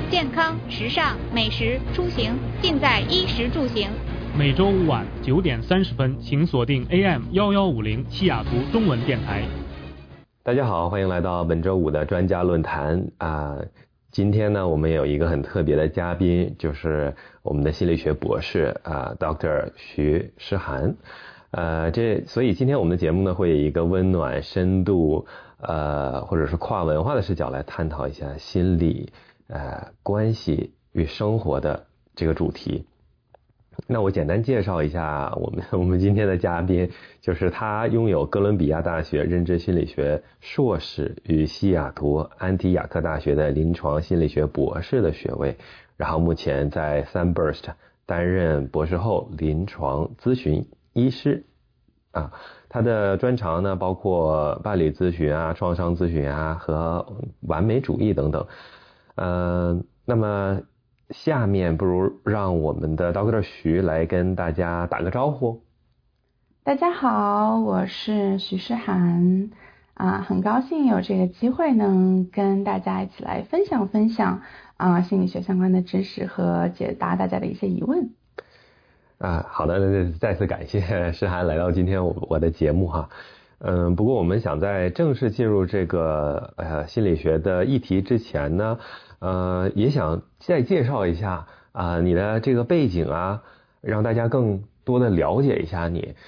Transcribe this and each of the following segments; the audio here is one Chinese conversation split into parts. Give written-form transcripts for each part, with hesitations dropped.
健康、时尚、美食、出行，尽在衣食住行。 每周五晚9点30分，请锁定 AM1150西雅图中文电台。 大家好，欢迎来到本周五的专家论坛今天呢，我们有一个很特别的嘉宾，就是我们的心理学博士Dr. 徐诗涵。所以今天我们的节目呢，会以一个温暖、深度或者是跨文化的视角来探讨一下心理关系与生活的这个主题。那我简单介绍一下我们今天的嘉宾，就是他拥有哥伦比亚大学认知心理学硕士与西雅图安提亚克大学的临床心理学博士的学位，然后目前在 Sunburst 担任博士后临床咨询医师他的专长呢包括伴侣咨询创伤咨询和完美主义等等。那么下面不如让我们的 Dr. 徐来跟大家打个招呼。 大家好，我是徐诗涵很高兴有这个机会能跟大家一起来分享心理学相关的知识和解答大家的一些疑问。 好的，再次感谢诗涵来到今天我的节目不过我们想在正式进入这个心理学的议题之前呢，也想再介绍一下你的这个背景让大家更多的了解一下你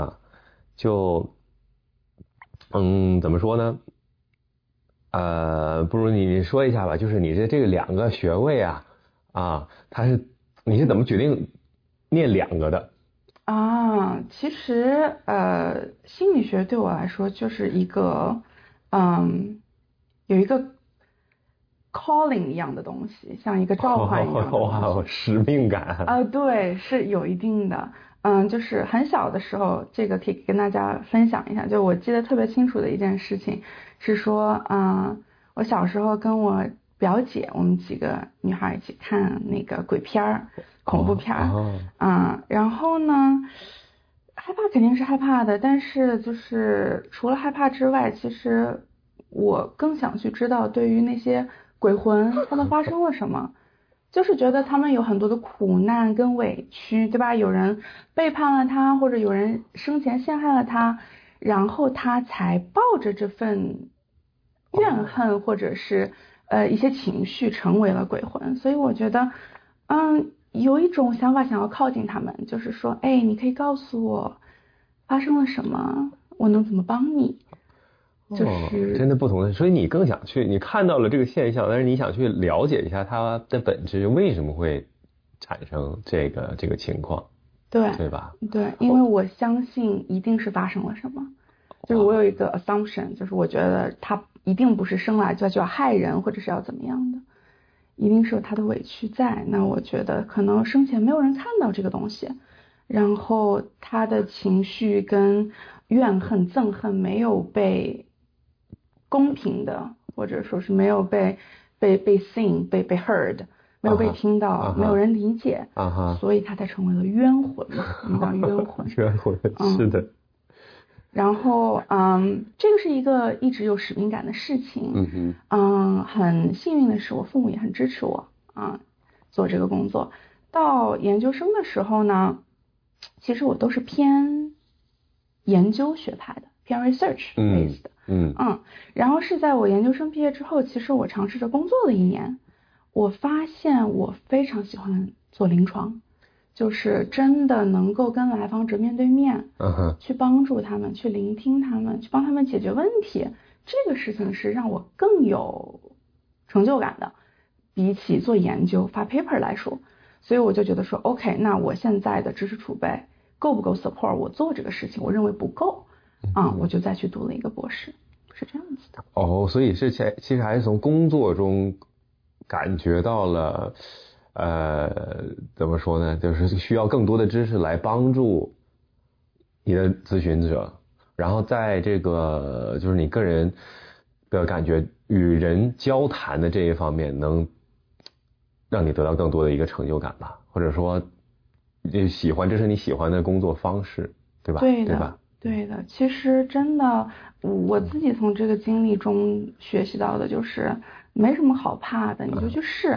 怎么说呢？不如你说一下吧，就是你这个2个学位你是怎么决定念2个的？ 其实心理学对我来说就是一个有一个 calling 一样的东西，像一个召唤一样的东西。 使命感对，是有一定的。就是很小的时候，这个可以跟大家分享一下，就我记得特别清楚的一件事情是说我小时候跟我表姐，我们几个女孩一起看那个鬼片恐怖片然后呢害怕肯定是害怕的，但是就是除了害怕之外，其实我更想去知道对于那些鬼魂他们发生了什么，就是觉得他们有很多的苦难跟委屈，对吧？有人背叛了他，或者有人生前陷害了他，然后他才抱着这份怨恨或者是一些情绪成为了鬼魂。所以我觉得有一种想法想要靠近他们，就是说你可以告诉我发生了什么，我能怎么帮你。就是真的不同的，所以你更想去，你看到了这个现象，但是你想去了解一下它的本质，为什么会产生这个情况，对吧？ 对，因为我相信一定是发生了什么，就是我有一个 assumption， 就是我觉得他一定不是生来就要害人或者是要怎么样的，一定是有他的委屈在。那我觉得可能生前没有人看到这个东西，然后他的情绪跟怨恨憎恨没有被公平的，或者说是没有被seen 被 heard， 没有被听到没有人理解所以他才成为了冤魂嘛，我们讲冤魂冤魂是的。 然后这个是一个一直有使命感的事情很幸运的是我父母也很支持我做这个工作。到研究生的时候呢，其实我都是偏研究学派的，偏 research based 的然后是在我研究生毕业之后，其实我尝试着工作了1年，我发现我非常喜欢做临床，就是真的能够跟来访者面对面去帮助他们，去聆听他们，去帮他们解决问题，这个事情是让我更有成就感的，比起做研究发 paper 来说。所以我就觉得说 OK， 那我现在的知识储备够不够 support 我做这个事情，我认为不够我就再去读了一个博士，是这样子的。 所以是其实还是从工作中感觉到了怎么说呢，就是需要更多的知识来帮助你的咨询者，然后在这个就是你个人的感觉与人交谈的这一方面能让你得到更多的一个成就感吧，或者说这是你喜欢的工作方式，对吧？ 对的， 对吧？ 对的。其实真的我自己从这个经历中学习到的就是没什么好怕的，你就去试，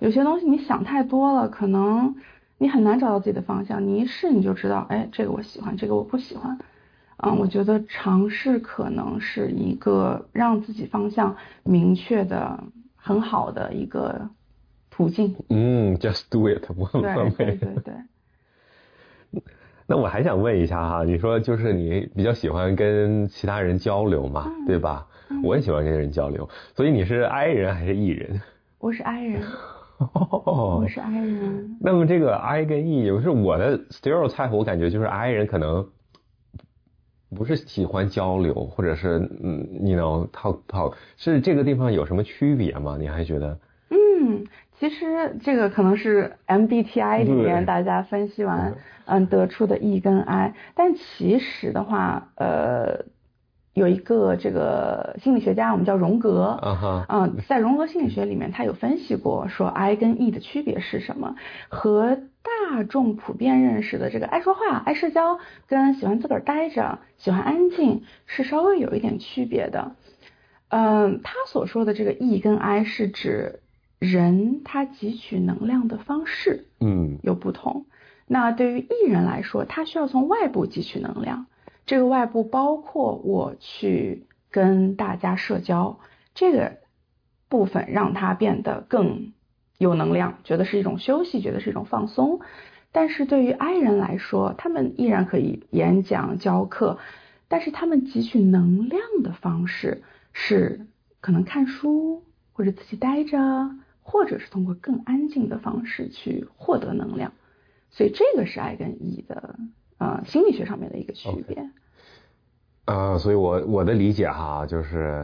有些东西你想太多了，可能你很难找到自己的方向，你一试你就知道，哎，这个我喜欢，这个我不喜欢。我觉得尝试可能是一个让自己方向明确的很好的一个途径。 Just do it。 对。 那我还想问一下哈，你说就是你比较喜欢跟其他人交流嘛，对吧？我也喜欢跟人交流，所以你是 I 人还是 E 人？ 我是 I 人。我是 I 人。 那么这个 I 跟 E， 有时候我的 stereotype 我感觉就是 I 人可能不是喜欢交流，或者是talk， 是这个地方有什么区别吗？你还觉得？ 其实这个可能是 MBTI 里面大家分析完得出的 E 跟 I， 但其实的话有一个这个心理学家我们叫荣格，在荣格心理学里面他有分析过说 I 跟 E 的区别是什么，和大众普遍认识的这个爱说话爱社交跟喜欢自个儿待着喜欢安静是稍微有一点区别的。他所说的这个 E 跟 I 是指人他汲取能量的方式有不同。那对于 E 人来说，他需要从外部汲取能量，这个外部包括我去跟大家社交，这个部分让他变得更有能量，觉得是一种休息，觉得是一种放松。但是对于 I 人来说，他们依然可以演讲教课，但是他们汲取能量的方式是可能看书，或者自己待着，或者是通过更安静的方式去获得能量。所以这个是 I 跟 E 的心理学上面的一个区别。 所以我的理解哈，就是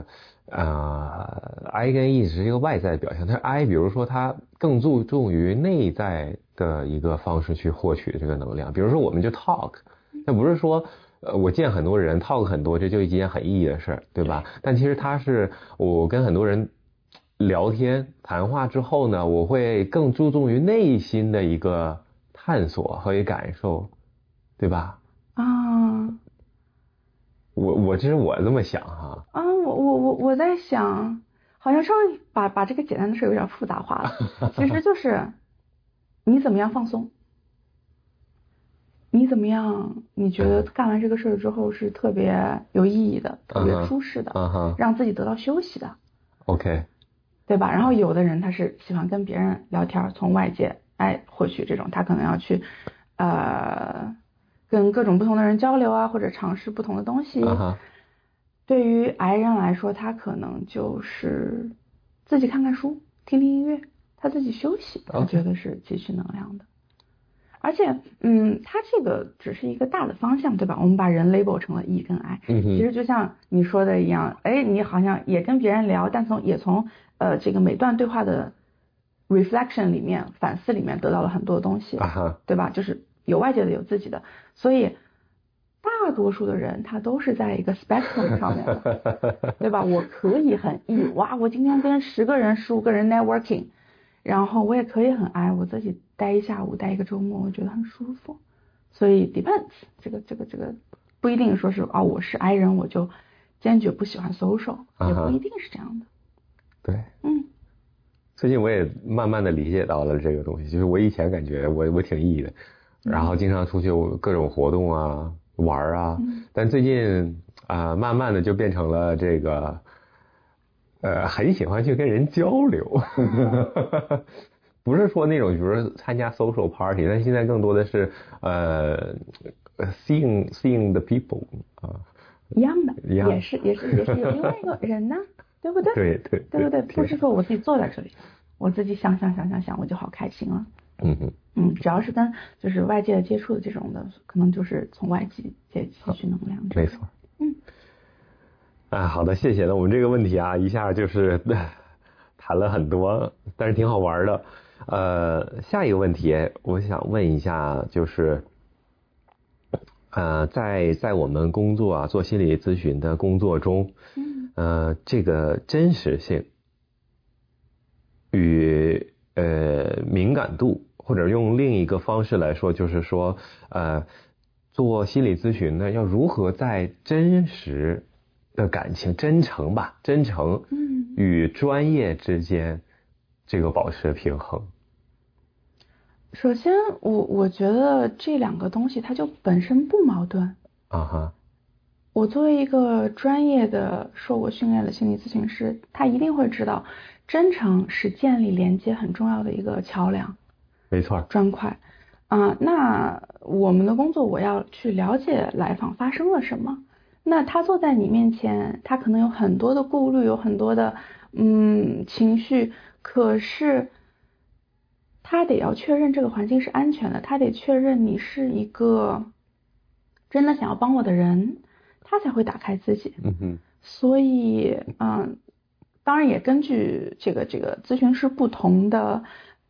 I 跟 E 是一个外在的表现，但是 I 比如说它更注重于内在的一个方式去获取这个能量。比如说我们就 talk， 那不是说我见很多人 talk 很多，这就一件很 E 的事儿，对吧？但其实它是我跟很多人聊天谈话之后呢，我会更注重于内心的一个探索和一个感受，对吧？我这是我这么想哈。 我在想，好像稍微把这个简单的事有点复杂化了。其实就是你怎么样放松，你怎么样？你觉得干完这个事儿之后是特别有意义的，特别舒适的，让自己得到休息的。 OK， 对吧？然后有的人他是喜欢跟别人聊天，从外界获取这种，他可能要去跟各种不同的人交流啊，或者尝试不同的东西。对于 I 人来说，他可能就是自己看看书，听听音乐，他自己休息，他觉得是汲取能量的。而且它这个只是一个大的方向，对吧？我们把人 label 成了 E 跟 I，其实就像你说的一样，你好像也跟别人聊，但也从这个每段对话的 reflection 里面反思里面得到了很多东西，对吧？就是有外界的有自己的，所以大多数的人他都是在一个 spectrum 上面的，对吧？我可以很 E， 哇，我今天跟10个人15个人 networking， 然后我也可以很 I， 我自己待一下午待一个周末，我觉得很舒服。所以 depends， 这个不一定说是我是 I 人我就坚决不喜欢 social， 也不一定是这样的。 对，最近我也慢慢的理解到了这个东西，就是我以前感觉我挺 E 的，然后经常出去各种活动啊玩啊，但最近慢慢的就变成了这个很喜欢去跟人交流。不是说那种比如说参加 social party， 但现在更多的是seeing the people 一样的，也是有另外一个人呢，对不对？对不对？不是说我自己坐在这里，我自己想，我就好开心了。只要是跟就是外界接触的这种的，可能就是从外界汲取能量。 没错。好的，谢谢。那我们这个问题一下就是谈了很多，但是挺好玩的。下一个问题我想问一下，就是在我们工作做心理咨询的工作中，这个真实性与敏感度，或者用另一个方式来说，就是说做心理咨询呢，要如何在真实的感情真诚与专业之间这个保持平衡？ 首先我觉得这两个东西它就本身不矛盾。 啊哈。 我作为一个专业的受过训练的心理咨询师，他一定会知道，真诚是建立连接很重要的一个桥梁。 没错。 砖块。那我们的工作，我要去了解来访发生了什么。那他坐在你面前，他可能有很多的顾虑，有很多的情绪，可是他得要确认这个环境是安全的，他得确认你是一个真的想要帮我的人，他才会打开自己。所以当然也根据这个咨询师不同的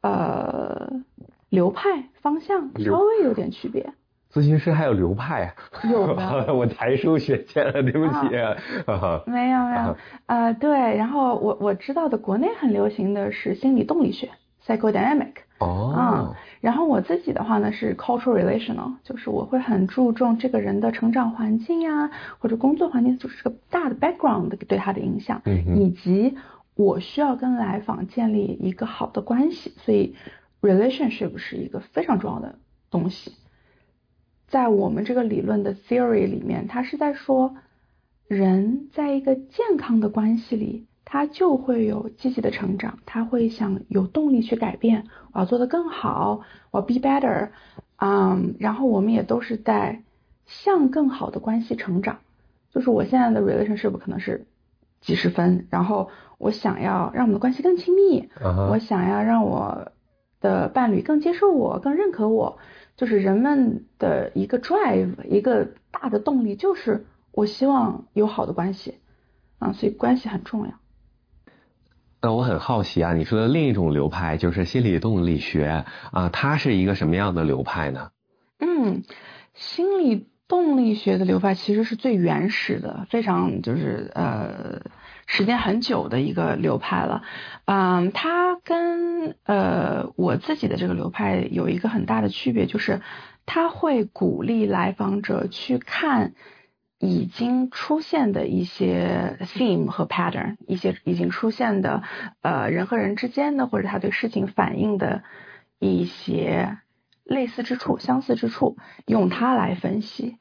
流派方向稍微有点区别。 咨询师还有流派啊？ 有的。 我台书学浅了，对不起。 没有。对，然后我知道的国内很流行的是心理动力学 psychodynamic。然后我自己的话呢是 cultural relational， 就是我会很注重这个人的成长环境啊，或者工作环境，就是这个大的 background 对他的影响，以及我需要跟来访建立一个好的关系，所以 relationship 是一个非常重要的东西。在我们这个理论的 theory 里面，它是在说人在一个健康的关系里，他就会有积极的成长，他会想有动力去改变，我要做得更好，我要 be better。然后我们也都是在向更好的关系成长。就是我现在的 relationship 可能是几十分，然后我想要让我们的关系更亲密，我想要让我的伴侣更接受我，更认可我。就是人们的一个 drive， 一个大的动力就是我希望有好的关系所以关系很重要。 那我很好奇啊，你说的另一种流派就是心理动力学它是一个什么样的流派呢？ 心理动力学的流派其实是最原始的，非常就是时间很久的一个流派了。它跟我自己的这个流派有一个很大的区别，就是它会鼓励来访者去看已经出现的一些 theme 和 pattern， 一些已经出现的人和人之间的，或者他对事情反应的一些类似之处、相似之处，用它来分析，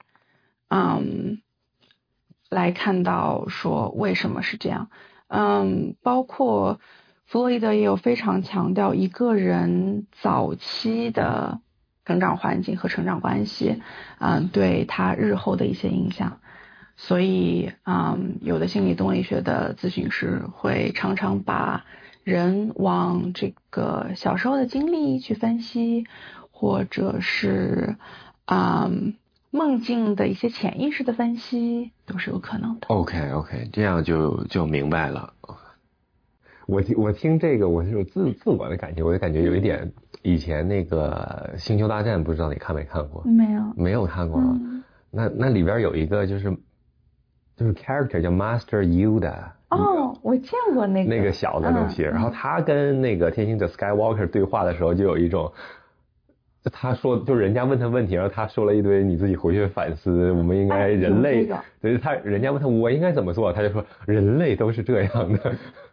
来看到说为什么是这样。包括弗洛伊德也有非常强调一个人早期的成长环境和成长关系对他日后的一些影响。所以有的心理动力学的咨询师会常常把人往这个小时候的经历去分析，或者是梦境的一些潜意识的分析，都是有可能的。 OK， 这样就明白了。我听这个，我是有自我的感觉，我就感觉有一点以前那个《星球大战》，不知道你看没看过？没有看过。那里边有一个就是 character 叫 Master Yoda。 我见过那个小的东西。然后他跟那个天行者 Skywalker 对话的时候，就有一种。他说，就人家问他问题，然后他说了一堆，你自己回去反思。我们应该人类，就是人家问他我应该怎么做，他就说人类都是这样的。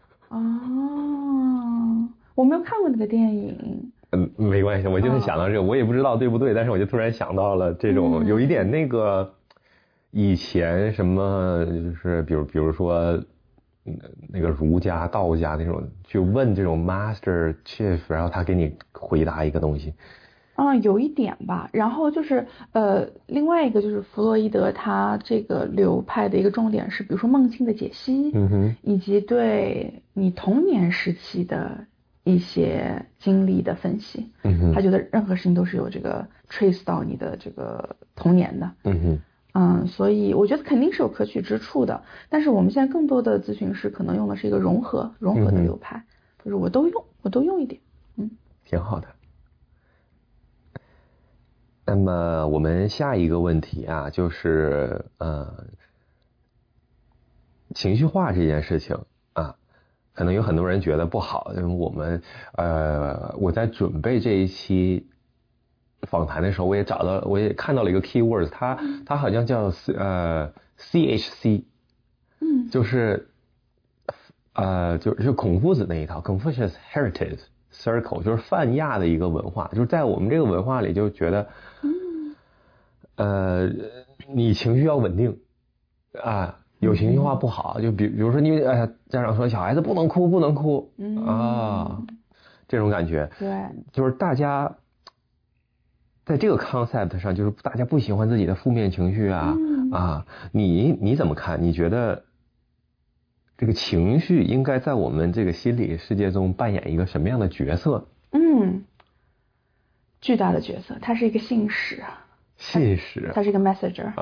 我没有看过那个电影。 没关系，我就是想到这个，我也不知道对不对，但是我就突然想到了这种有一点那个以前什么，就是比如说那个儒家、道家那种，去问这种 Master Chief， 然后他给你回答一个东西。 有一点吧。然后就是另外一个就是弗洛伊德他这个流派的一个重点是，比如说梦境的解析，以及对你童年时期的一些经历的分析。他觉得任何事情都是有这个 trace 到你的这个童年的。所以我觉得肯定是有可取之处的。但是我们现在更多的咨询师可能用的是一个融合的流派，就是我都用一点。 挺好的。那么我们下一个问题啊，就是情绪化这件事情可能有很多人觉得不好，因为我们我在准备这一期访谈的时候，我也看到了一个 keyword， 它好像叫CHC，就是就是孔夫子那一套 Confucius Heritage Circle， 就是泛亚的一个文化，就是在我们这个文化里就觉得，你情绪要稳定啊，有情绪化不好，就比如说你家长说小孩子不能哭不能哭啊，这种感觉， 对， 就是大家在这个 concept 上，就是大家不喜欢自己的负面情绪啊，你怎么看？你觉得这个情绪应该在我们这个心理世界中扮演一个什么样的角色？ 巨大的角色，它是一个信使。 信使， 它是一个 messenger。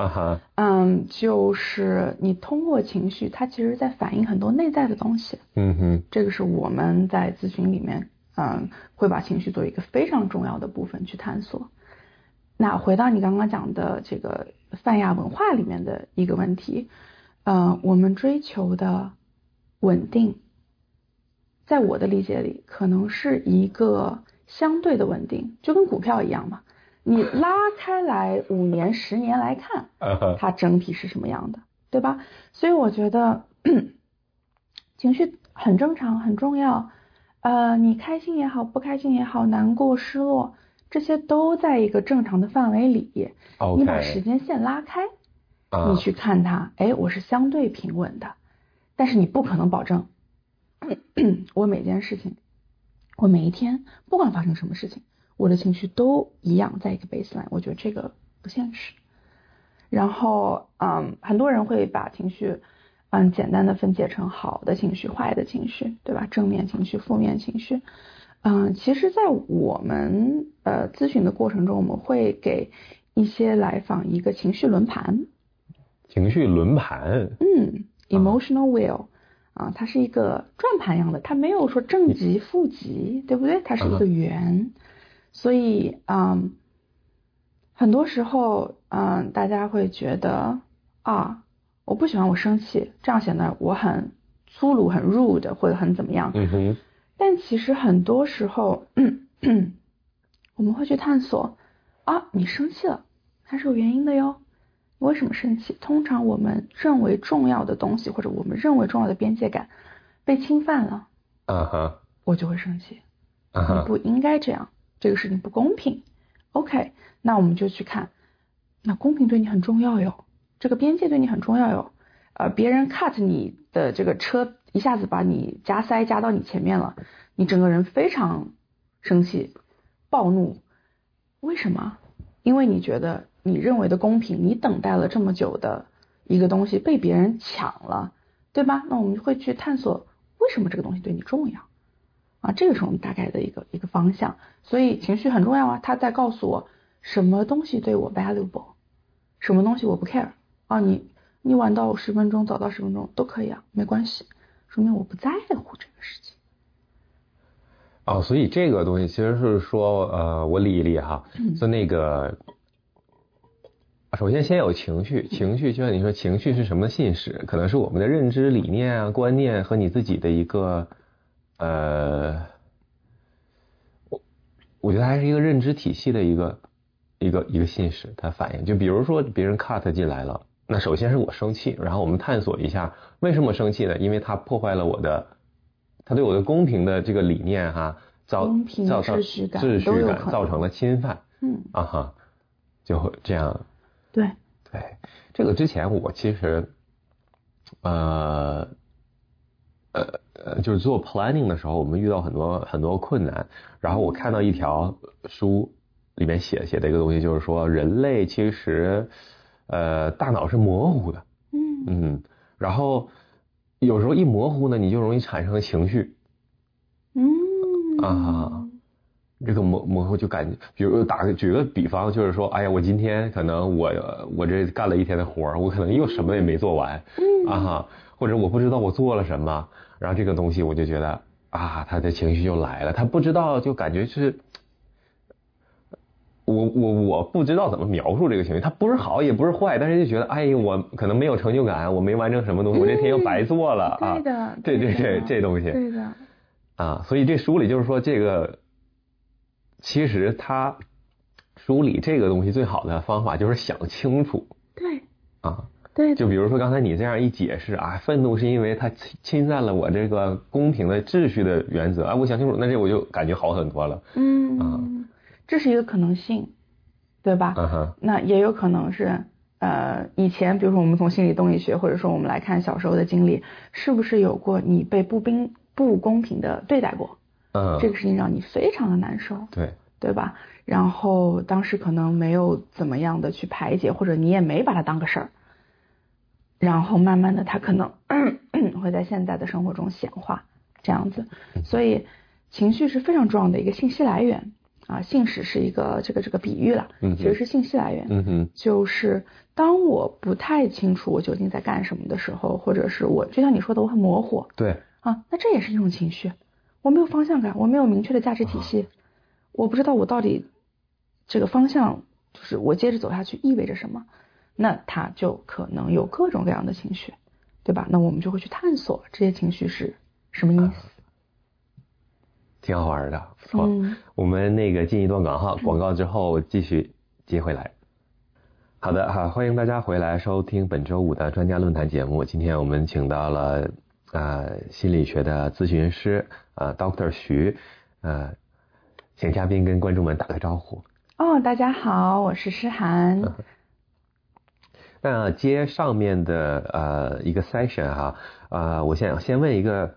就是你通过情绪，它其实在反映很多内在的东西。这个是我们在咨询里面，会把情绪作为一个非常重要的部分去探索。那回到你刚刚讲的这个泛亚文化里面的一个问题，我们追求的稳定，在我的理解里，可能是一个相对的稳定，就跟股票一样嘛。你拉开来5年、10年来看，它整体是什么样的，对吧？所以我觉得情绪很正常，很重要。你开心也好，不开心也好，难过、失落，这些都在一个正常的范围里。你把时间线拉开，你去看它，我是相对平稳的，但是你不可能保证我每件事情，我每一天，不管发生什么事情，我的情绪都一样在一个 baseline， 我觉得这个不现实。然后很多人会把情绪简单的分解成好的情绪、坏的情绪，对吧？正面情绪、负面情绪。其实在我们咨询的过程中，我们会给一些来访一个情绪轮盘。 情绪轮盘 emotional wheel 它是一个转盘一样的，它没有说正极负极，对不对？它是一个圆。所以很多时候大家会觉得我不喜欢我生气，这样显得我很粗鲁、很 rude 或者很怎么样。但其实很多时候我们会去探索你生气了，它是有原因的哟。你为什么生气？通常我们认为重要的东西，或者我们认为重要的边界感被侵犯了，我就会生气。你不应该这样，这个事情不公平。OK， 那我们就去看，那公平对你很重要哟，这个边界对你很重要哟。别人 cut 你的这个车，一下子把你加塞加到你前面了，你整个人非常生气、暴怒。为什么？因为你觉得你认为的公平，你等待了这么久的一个东西被别人抢了，对吧？那我们会去探索为什么这个东西对你重要。这个是我们大概的一个方向。所以情绪很重要它在告诉我什么东西对我 valuable， 什么东西我不 care。你晚到10分钟，早到10分钟都可以没关系，说明我不在乎这个事情。 所以这个东西其实是说我理一理哈，就那个首先有情绪，情绪就像你说，情绪是什么信使？可能是我们的认知、理念观念和你自己的一个我觉得还是一个认知体系的一个信使，它反应。就比如说别人 cut 进来了，那首先是我生气，然后我们探索一下为什么生气呢？因为它破坏了它对我的公平的这个理念公平秩序感造成了侵犯。就会这样。 对， 这个之前我其实就是做 planning 的时候，我们遇到很多困难。然后我看到一条书里面写的一个东西，就是说人类其实大脑是模糊的。然后有时候一模糊呢，你就容易产生情绪。这个模糊就感觉，比如举个比方，就是说，我今天可能我这干了一天的活，我可能又什么也没做完。或者我不知道我做了什么，然后这个东西我就觉得他的情绪就来了，他不知道，就感觉是我不知道怎么描述这个情绪，它不是好也不是坏，但是就觉得我可能没有成就感，我没完成什么东西，我这天又白做了。对的，这东西对的所以这书里就是说，这个其实梳理这个东西最好的方法就是想清楚。 对对， 就比如说刚才你这样一解释啊，愤怒是因为他侵犯了我这个公平的秩序的原则啊，我想清楚，那这我就感觉好很多了。 这是一个可能性，对吧？那也有可能是以前比如说我们从心理动力学，或者说我们来看小时候的经历，是不是有过你被不公平的对待过？这个事情让你非常的难受，对吧？然后当时可能没有怎么样的去排解，或者你也没把它当个事儿，然后慢慢的它可能会在现在的生活中显化这样子。所以情绪是非常重要的一个信息来源啊，信使是一个这个比喻了，其实是信息来源。就是当我不太清楚我究竟在干什么的时候，或者是我就像你说的我很模糊，那这也是一种情绪，我没有方向感，我没有明确的价值体系，我不知道我到底这个方向就是我接着走下去意味着什么，那它就可能有各种各样的情绪，对吧？那我们就会去探索这些情绪是什么意思。 挺好玩的，不错。我们那个进一段广告之后继续接回来。好的，欢迎大家回来收听本周五的专家论坛节目。今天我们请到了心理学的咨询师Dr. 徐，请嘉宾跟观众们打个招呼。 大家好，我是诗涵。 那接上面的一个 session 我想先问一个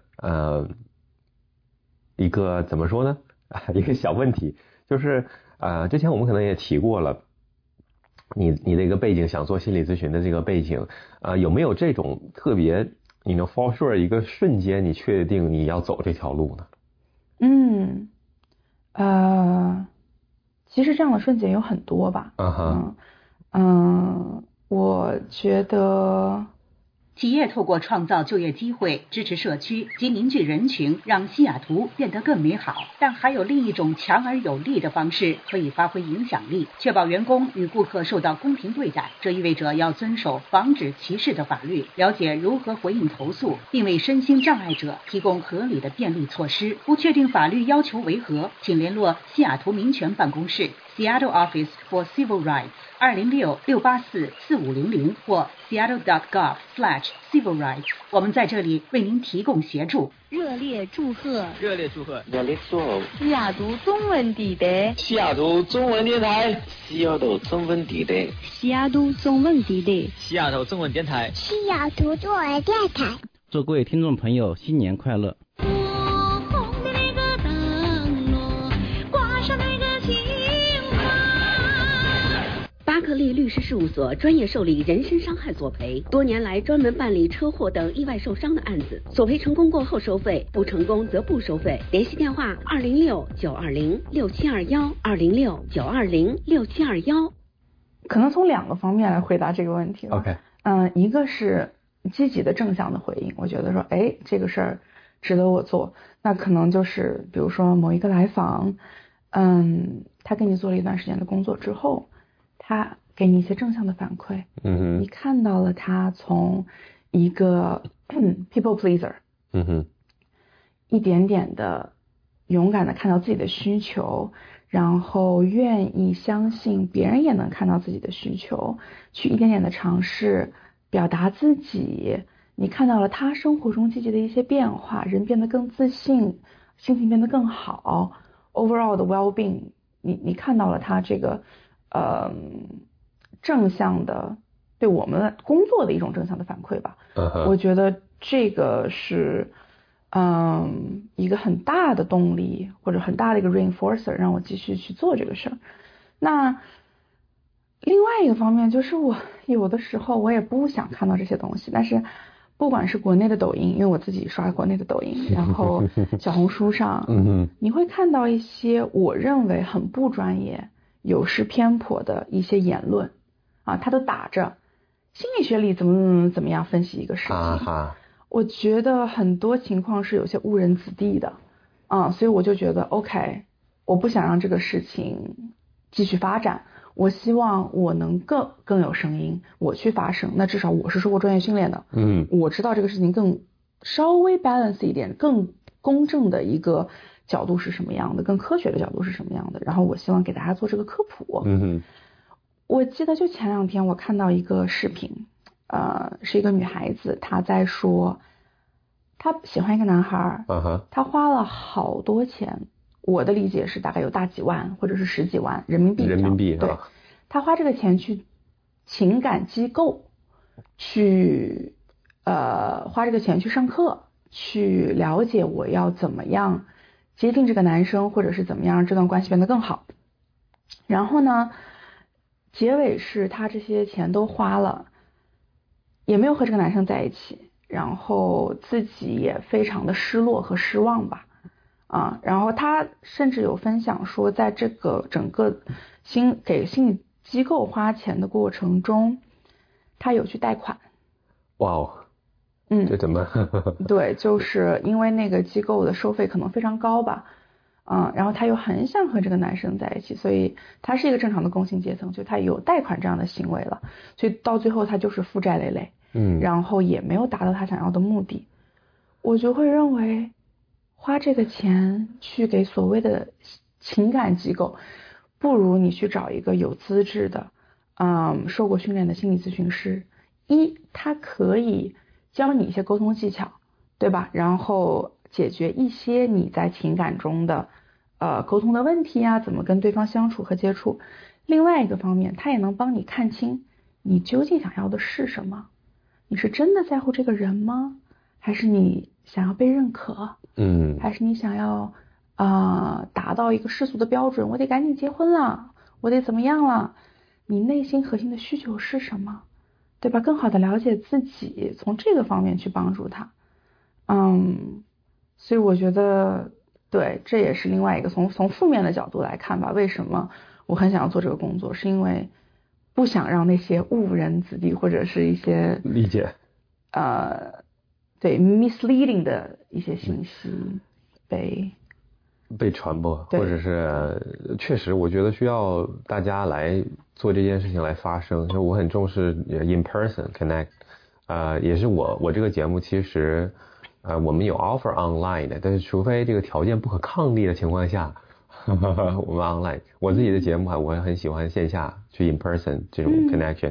怎么说呢？一个小问题，就是之前我们可能也提过了，你的一个背景，想做心理咨询的这个背景，有没有这种特别你能 for sure 一个瞬间你确定你要走这条路呢？ 其实这样的瞬间有很多吧。我觉得企业透过创造就业机会、支持社区及凝聚人群，让西雅图变得更美好。但还有另一种强而有力的方式可以发挥影响力，确保员工与顾客受到公平对待。这意味着要遵守防止歧视的法律，了解如何回应投诉，并为身心障碍者提供合理的便利措施。不确定法律要求为何，请联络西雅图民权办公室 Seattle Office for Civil Rights 206-684-4500或 seattle.gov/civil rights。我们在这里为您提供协助。 热烈祝贺西雅图中文地带， 西雅图中文电台，西雅图中文地带， 西雅图中文地带， 西雅图中文电台， 西雅图中文电台。 祝各位听众朋友新年快乐！ 巴克利律师事务所专业受理人身伤害索赔，多年来专门办理车祸等意外受伤的案子，索赔成功过后收费，不成功则不收费。联系电话206-920-6721，206-920-6721。 可能从2个方面来回答这个问题。一个是积极的正向的回应，我觉得说，这个事儿值得我做，那可能就是比如说某一个来访，他跟你做了一段时间的工作之后，他给你一些正向的反馈，你看到了他从一个people pleaser，一点点的勇敢的看到自己的需求，然后愿意相信别人也能看到自己的需求，去一点点的尝试表达自己，你看到了他生活中积极的一些变化，人变得更自信，心情变得更好， overall 的 well-being， 你看到了他这个正向的对我们工作的一种正向的反馈吧。我觉得这个是一个很大的动力，或者很大的一个 reinforcer， 让我继续去做这个事儿。那另外一个方面就是我有的时候我也不想看到这些东西，但是不管是国内的抖音，因为我自己刷国内的抖音，然后小红书上你会看到一些我认为很不专业、有失偏颇的一些言论他都打着心理学里怎么样分析一个事情，我觉得很多情况是有些误人子弟的所以我就觉得 OK， 我不想让这个事情继续发展，我希望我能更有声音，我去发声，那至少我是受过专业训练的，我知道这个事情更稍微 balance 一点，更公正的一个角度是什么样的，更科学的角度是什么样的，然后我希望给大家做这个科普。我记得就前2天我看到一个视频， 是一个女孩子，她在说她喜欢一个男孩，她花了好多钱，我的理解是大概有大几万或者是十几万人民币，对，她花这个钱去情感机构去花这个钱去上课，去了解我要怎么样接近这个男生，或者是怎么样让这段关系变得更好。然后呢，结尾是她这些钱都花了，也没有和这个男生在一起，然后自己也非常的失落和失望吧。然后她甚至有分享说，在这个整个给心理机构花钱的过程中，她有去贷款。 哇哦，这怎么？ 对，就是因为那个机构的收费可能非常高吧，然后她又很想和这个男生在一起，所以她是一个正常的工薪阶层，就她有贷款这样的行为了，所以到最后她就是负债累累，然后也没有达到她想要的目的。我就会认为，花这个钱去给所谓的情感机构，不如你去找一个有资质的，受过训练的心理咨询师。他可以教你一些沟通技巧，对吧？然后解决一些你在情感中的沟通的问题啊，怎么跟对方相处和接触。另外一个方面，他也能帮你看清你究竟想要的是什么。你是真的在乎这个人吗？还是你想要被认可？还是你想要达到一个世俗的标准，我得赶紧结婚了，我得怎么样了？你内心核心的需求是什么？对吧？更好的了解自己，从这个方面去帮助他。所以我觉得，对，这也是另外一个从负面的角度来看吧。为什么我很想要做这个工作？是因为不想让那些误人子弟或者是一些理解， 对 misleading 的一些信息被传播，或者是确实，我觉得需要大家来做这件事情来发声。就我很重视 in person connect，也是我这个节目其实我们有 offer online 的，但是除非这个条件不可抗力的情况下，我们 online。我自己的节目我也很喜欢线下去 in person 这种 connection，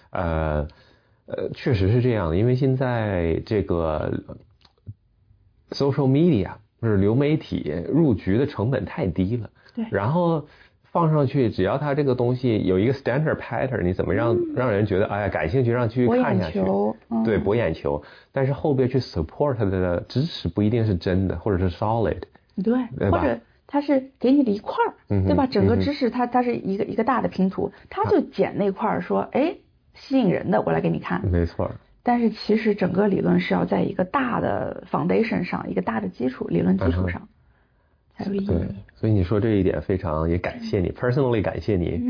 确实是这样的，因为现在这个 social media。就是流媒体入局的成本太低了， 对， 然后放上去，只要它这个东西有一个 standard pattern， 你怎么让人觉得哎呀感兴趣，让去看下去，对，博眼球。但是后边去 support 它的知识不一定是真的，或者是 solid， 对，或者它是给你的一块对吧？整个知识它是一个大的拼图，它就捡那块说，哎，吸引人的，我来给你看， 没错。 但是其实整个理论是要在一个大的 foundation 上，一个大的基础理论基础上才有意义。 对，所以你说这一点非常也感谢你 ，personally 感谢你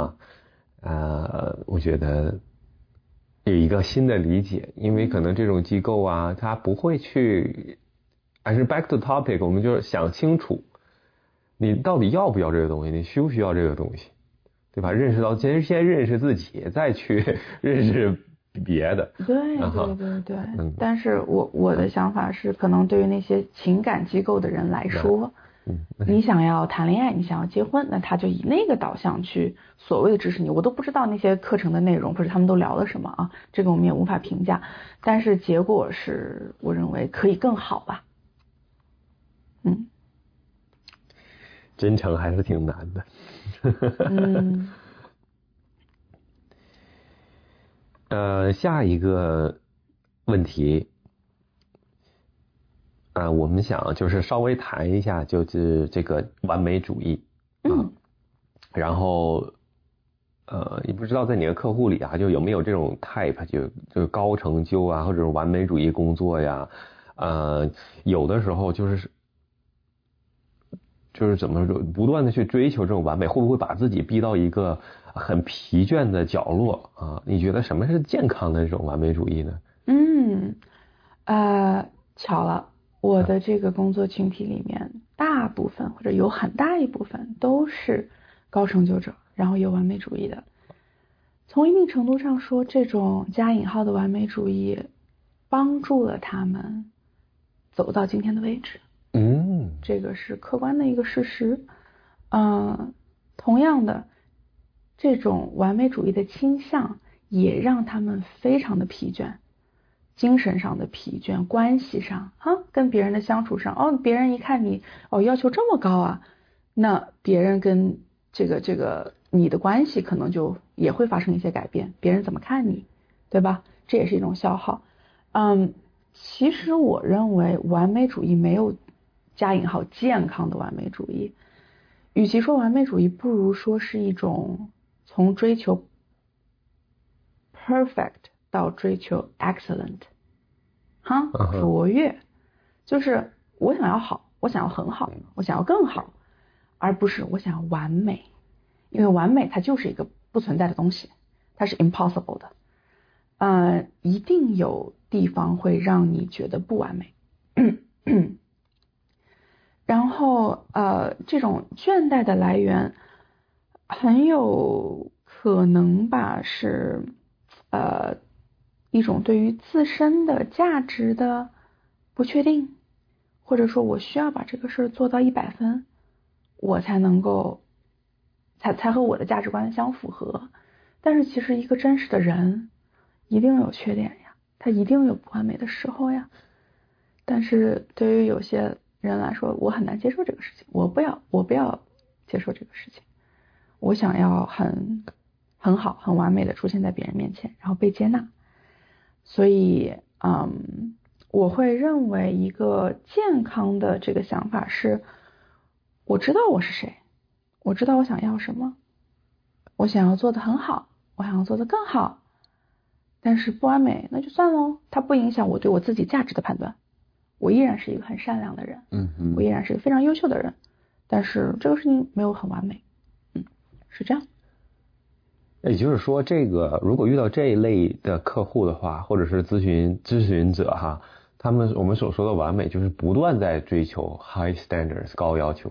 我觉得有一个新的理解，因为可能这种机构啊，它不会去，还是 back to topic， 我们就是想清楚，你到底要不要这个东西，你需不需要这个东西，对吧？认识到先认识自己，再去认识别的。 对，但是我的想法是，可能对于那些情感机构的人来说，你想要谈恋爱，你想要结婚，那他就以那个导向去所谓的支持你。我都不知道那些课程的内容或者他们都聊了什么啊，这个我们也无法评价，但是结果是我认为可以更好吧。 真诚还是挺难的。下一个问题我们想就是稍微谈一下，就是这个完美主义然后也不知道在你的客户里就有没有这种 type， 就高成就或者是完美主义工作呀，有的时候就是怎么说，不断的去追求这种完美，会不会把自己逼到一个很疲倦的角落你觉得什么是健康的这种完美主义呢？ 巧了，我的这个工作群体里面，大部分或者有很大一部分都是高成就者，然后有完美主义的。从一定程度上说，这种加引号的完美主义帮助了他们走到今天的位置。这个是客观的一个事实。同样的，这种完美主义的倾向也让他们非常的疲倦，精神上的疲倦，关系上跟别人的相处上，别人一看你要求这么高啊，那别人跟这个你的关系可能就也会发生一些改变，别人怎么看你，对吧？这也是一种消耗。其实我认为完美主义没有加引号健康的完美主义，与其说完美主义，不如说是一种从追求 perfect 到追求 excellent， 卓越，就是我想要好，我想要很好，我想要更好，而不是我想要完美，因为完美它就是一个不存在的东西，它是 impossible 的。一定有地方会让你觉得不完美。然后这种倦怠的来源很有可能吧，是一种对于自身的价值的不确定，或者说我需要把这个事做到100分，我才能够才和我的价值观相符合。但是其实一个真实的人一定有缺点呀，他一定有不完美的时候呀。但是对于有些人来说，我很难接受这个事情，我不要接受这个事情，我想要很好很完美的出现在别人面前，然后被接纳。所以我会认为一个健康的这个想法是，我知道我是谁，我知道我想要什么，我想要做得很好，我想要做得更好，但是不完美那就算咯，它不影响我对我自己价值的判断，我依然是一个很善良的人，我依然是一个非常优秀的人，但是这个事情没有很完美，是这样。 也就是说，这个如果遇到这一类的客户的话，或者是咨询者哈，我们所说的完美就是不断在追求 high standards 高要求。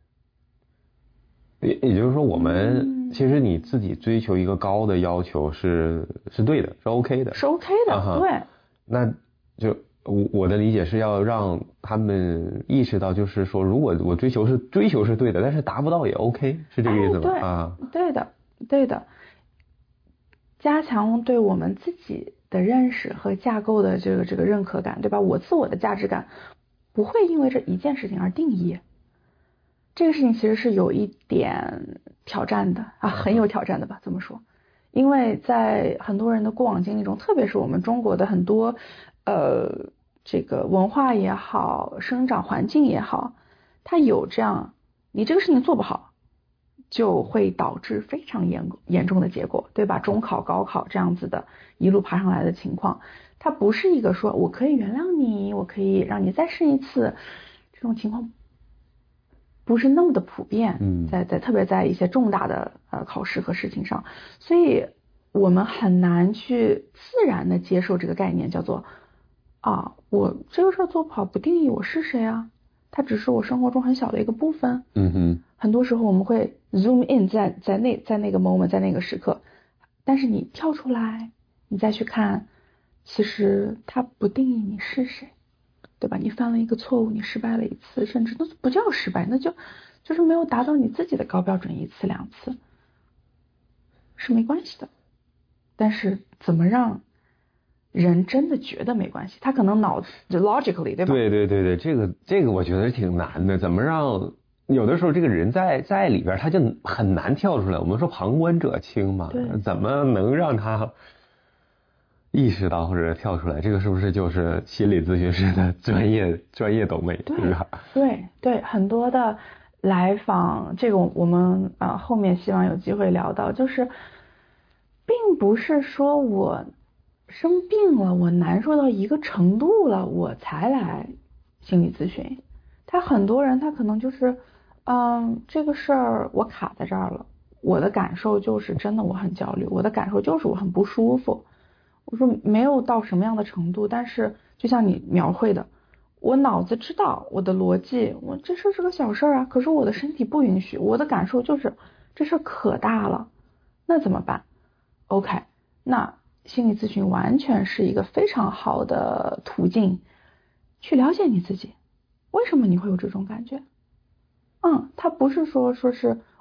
也就是说，我们其实你自己追求一个高的要求是对的，是 OK 的， 是 OK 的，对。 那就我的理解是要让他们意识到，就是说，如果我追求是对的，但是达不到也 OK， 是这个意思吗？ 对的。加强对我们自己的认识和架构的这个认可感，对吧？我自我的价值感不会因为这一件事情而定义。这个事情其实是有一点挑战的很有挑战的吧，这么说。因为在很多人的过往经历中，特别是我们中国的很多这个文化也好，生长环境也好，它有这样，你这个事情做不好就会导致非常严重的结果，对吧？中考高考这样子的一路爬上来的情况，它不是一个说我可以原谅你，我可以让你再试一次，这种情况不是那么的普遍，特别在一些重大的考试和事情上，所以我们很难去自然的接受这个概念，叫做我这个事做不好不定义我是谁啊，它只是我生活中很小的一个部分。很多时候我们会 zoom in 在那个 moment， 在那个时刻，但是你跳出来，你再去看，其实它不定义你是谁，对吧？你犯了一个错误，你失败了一次，甚至那不叫失败，那就是没有达到你自己的高标准1次2次，是没关系的。但是怎么让人真的觉得没关系？他可能脑子 logically， 对吧？ 对，这个我觉得挺难的。怎么让有的时候这个人在里边他就很难跳出来？我们说旁观者清嘛，怎么能让他意识到或者跳出来？这个是不是就是心理咨询师的专业斗妹？ 对，很多的来访，这个我们后面希望有机会聊到，就是并不是说我生病了，我难受到一个程度了，我才来心理咨询。他很多人他可能就是这个事儿我卡在这儿了，我的感受就是真的我很焦虑，我的感受就是我很不舒服。我说没有到什么样的程度，但是就像你描绘的，我脑子知道，我的逻辑，我这事是个小事啊，可是我的身体不允许，我的感受就是这事可大了，那怎么办？ OK， 那心理咨询完全是一个非常好的途径去了解你自己，为什么你会有这种感觉？它不是说是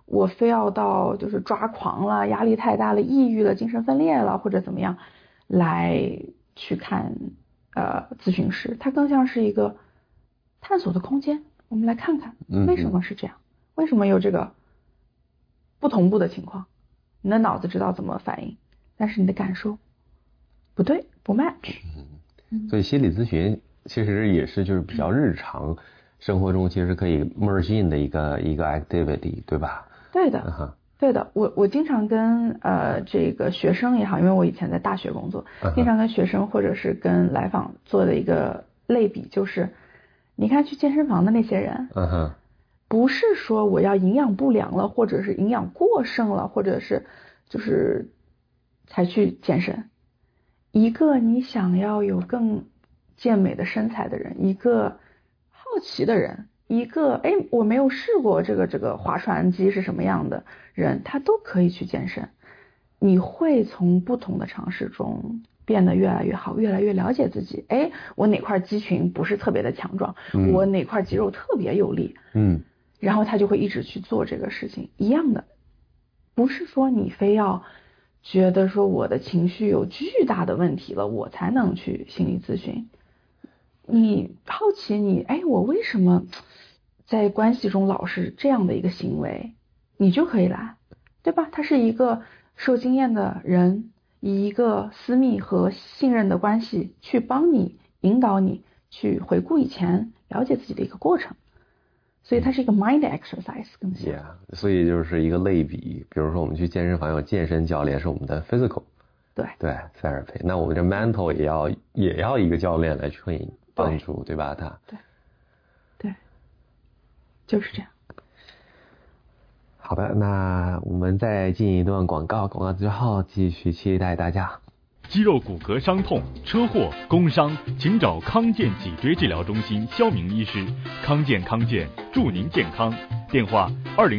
我非要到就是抓狂了、压力太大了、抑郁了、精神分裂了或者怎么样来去看咨询师，它更像是一个探索的空间，我们来看看为什么是这样，为什么有这个不同步的情况，你的脑子知道怎么反应，但是你的感受不对，不 match。 所以心理咨询其实也是就是比较日常生活中其实可以 merge in 的一个 activity， 对吧？ 对的，对的。我经常跟这个学生也好，因为我以前在大学工作，经常跟学生或者是跟来访做的一个类比就是，你看去健身房的那些人，不是说我要营养不良了，或者是营养过剩了，或者是就是才去健身。一个你想要有更健美的身材的人，一个好奇的人，一个我没有试过这个划船机是什么样的人，他都可以去健身。你会从不同的尝试中变得越来越好，越来越了解自己。我哪块肌群不是特别的强壮，我哪块肌肉特别有力，然后他就会一直去做这个事情。一样的，不是说你非要觉得说我的情绪有巨大的问题了，我才能去心理咨询。你好奇我为什么在关系中老是这样的一个行为，你就可以来，对吧？他是一个受经验的人，以一个私密和信任的关系去帮你引导你去回顾以前，了解自己的一个过程。所以它是一个 mind exercise 更像。 所以就是一个类比，比如说我们去健身房有健身教练是我们的 physical 对 therapy， 那我们这 mental 也要一个教练来去帮助，对吧？ 对，就是这样。 好的，那我们再进一段广告之后继续期待大家。 肌肉骨骼伤痛、车祸、工伤，请找康健脊椎治疗中心肖明医师。康健祝您健康。电话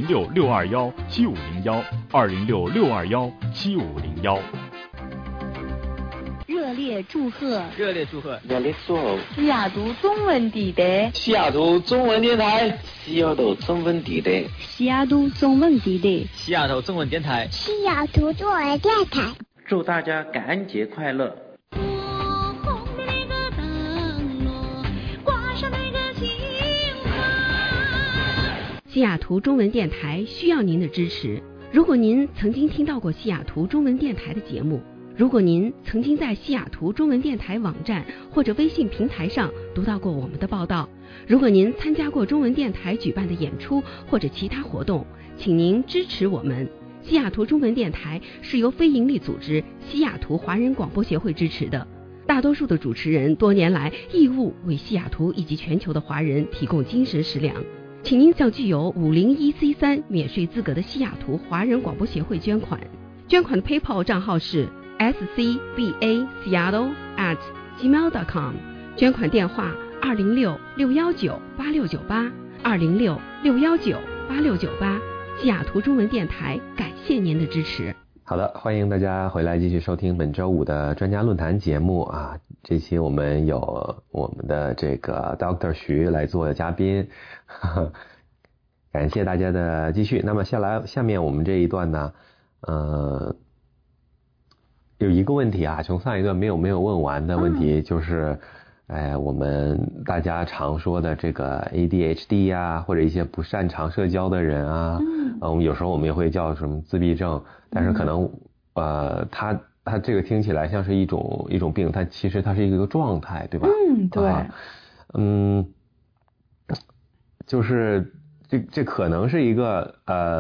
206-621-7501 206-621-7501。 热烈祝贺西雅图中文电台西雅图中文电台西雅图中文电台西雅图中文电台西雅图中文电台西雅图中文电台。 祝大家感恩节快乐！ 西雅图中文电台需要您的支持。如果您曾经听到过西雅图中文电台的节目，如果您曾经在西雅图中文电台网站或者微信平台上读到过我们的报道，如果您参加过中文电台举办的演出或者其他活动，请您支持我们。西雅图中文电台是由非营利组织西雅图华人广播协会支持的，大多数的主持人多年来义务为西雅图以及全球的华人提供精神食粮，请您向具有501C3免税资格的西雅图华人广播协会捐款。捐款的 PayPal 账号是 scbaseattle@gmail.com， 捐款电话206-619-8698 206-619-8698。西雅图中文电台感谢您的支持。 好的，欢迎大家回来继续收听本周五的专家论坛节目啊。这期我们有我们的这个 Dr. 徐来做嘉宾，感谢大家的继续。那么下面我们这一段呢，有一个问题啊，从上一段没有问完的问题，就是我们大家常说的这个 ADHD 啊，或者一些不擅长社交的人啊，我们有时候我们也会叫什么自闭症，但是可能他这个听起来像是一种病，但其实它是一个状态，对吧？ 对。 就是这可能是一个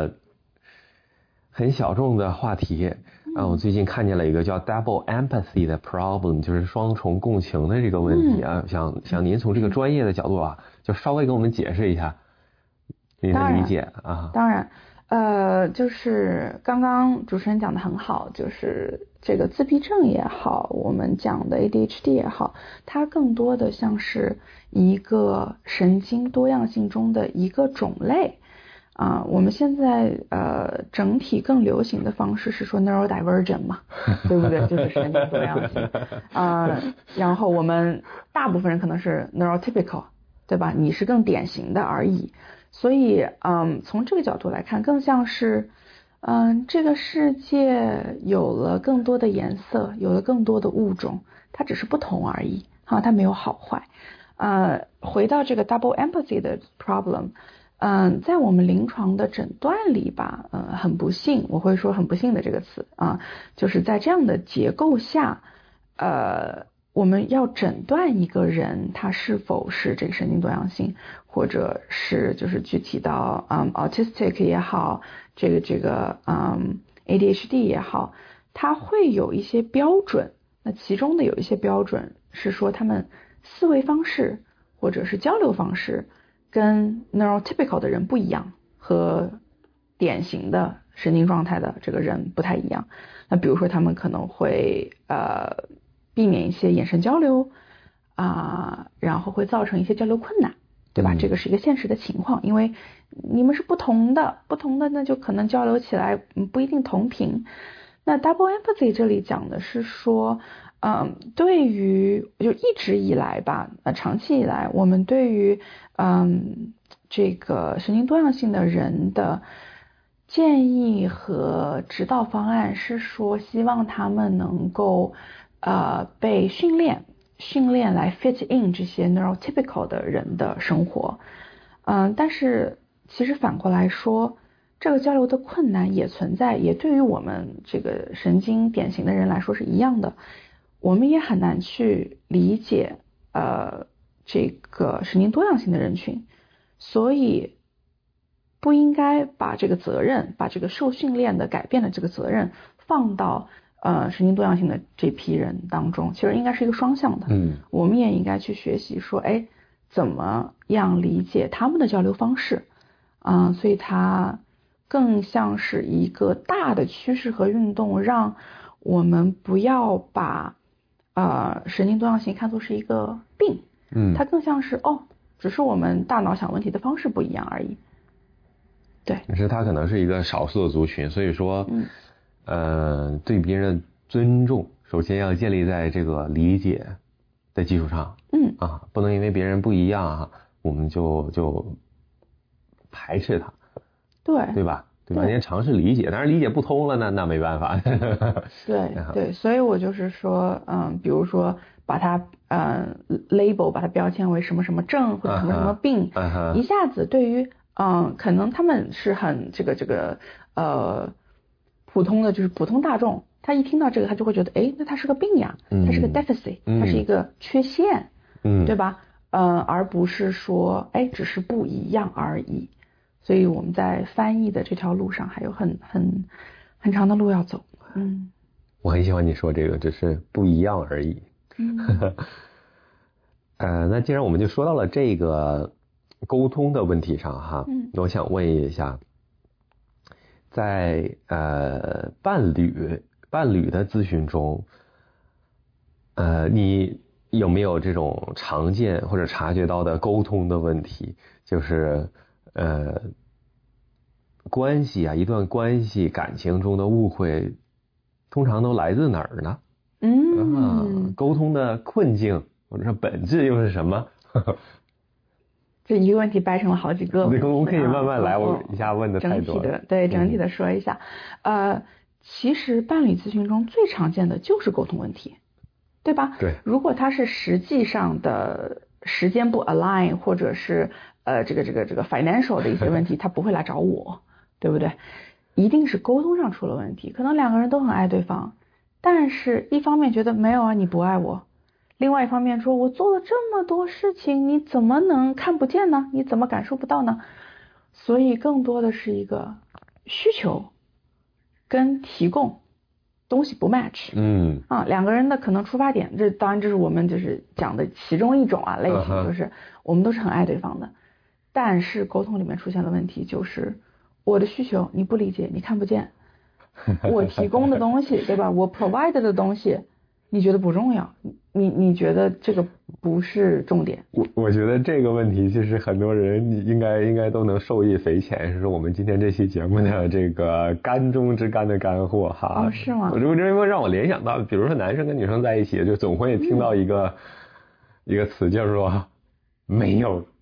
很小众的话题。我最近看见了一个叫 double empathy 的 problem， 就是双重共情的这个问题啊，想您从这个专业的角度啊，就稍微给我们解释一下您的理解啊。 当然，就是刚刚主持人讲的很好，就是这个自闭症也好，我们讲的 ADHD 也好，它更多的像是一个神经多样性中的一个种类。我们现在整体更流行的方式是说 neurodivergent 嘛，对不对？就是神经多样性。然后我们大部分人可能是 neurotypical， 对吧？你是更典型的而已。 所以从这个角度来看，更像是这个世界有了更多的颜色，有了更多的物种，它只是不同而已它没有好坏。回到这个 double empathy 的 problem，在我们临床的诊断里吧，很不幸，我会说很不幸的这个词就是在这样的结构下，我们要诊断一个人他是否是这个神经多样性，或者是就是具体到autistic 也好，这个ADHD 也好，它会有一些标准。那其中的有一些标准是说他们思维方式或者是交流方式跟 neurotypical 的人不一样，和典型的神经状态的这个人不太一样。那比如说他们可能会避免一些眼神交流然后会造成一些交流困难，对吧？这个是一个现实的情况，因为你们是不同的那就可能交流起来不一定同频。那 double empathy 这里讲的是说对于就一直以来吧，长期以来我们对于这个神经多样性的人的建议和指导方案是说，希望他们能够被训练来 fit in 这些 neurotypical 的人的生活。但是其实反过来说，这个交流的困难也存在，也对于我们这个神经典型的人来说是一样的。我们也很难去理解这个神经多样性的人群，所以不应该把这个责任，把这个受训练的改变的这个责任放到神经多样性的这批人当中，其实应该是一个双向的。我们也应该去学习说，怎么样理解他们的交流方式所以它更像是一个大的趋势和运动，让我们不要把神经多样性看作是一个病，它更像是只是我们大脑想问题的方式不一样而已。对， 可是它可能是一个少数的族群，所以说对别人的尊重首先要建立在这个理解的基础上。不能因为别人不一样我们就排斥他，对吧？先尝试理解，当然理解不通了那没办法。 对，所以我就是说比如说把它label 把它标签为什么什么症或者什么什么病一下子对于可能他们是很这个普通的就是普通大众，他一听到这个他就会觉得那他是个病呀，他是个 deficit，他是一个缺陷，对吧？而不是说只是不一样而已。所以我们在翻译的这条路上还有很长的路要走。 我很喜欢你说这个，只是不一样而已。那既然我们就说到了这个沟通的问题上我想问一下，在伴侣的咨询中，你有没有这种常见或者察觉到的沟通的问题？就是关系一段关系感情中的误会通常都来自哪儿呢？沟通的困境或者说本质又是什么？ 这一个问题掰成了好几个问题， 我可以慢慢来，我一下问的太多了。 整体的说一下。其实伴侣咨询中最常见的就是沟通问题，对吧？ 对。 如果他是实际上的时间不 align， 或者是这个 financial 的一些问题，他不会来找我，对不对？一定是沟通上出了问题。可能两个人都很爱对方，但是一方面觉得没有你不爱我，另外一方面说我做了这么多事情，你怎么能看不见呢？你怎么感受不到呢？所以更多的是一个需求跟提供东西不 match。两个人的可能出发点，这当然这是我们就是讲的其中一种类型，就是我们都是很爱对方的，但是沟通里面出现了问题，就是我的需求你不理解，你看不见，我提供的东西，对吧？我 provide 的东西你觉得不重要，你觉得这个不是重点。 我觉得这个问题其实很多人应该都能受益匪浅，是我们今天这期节目的这个干中之干的干货是吗？ 我认为让我联想到，比如说男生跟女生在一起，就总会听到一个词，就是说没有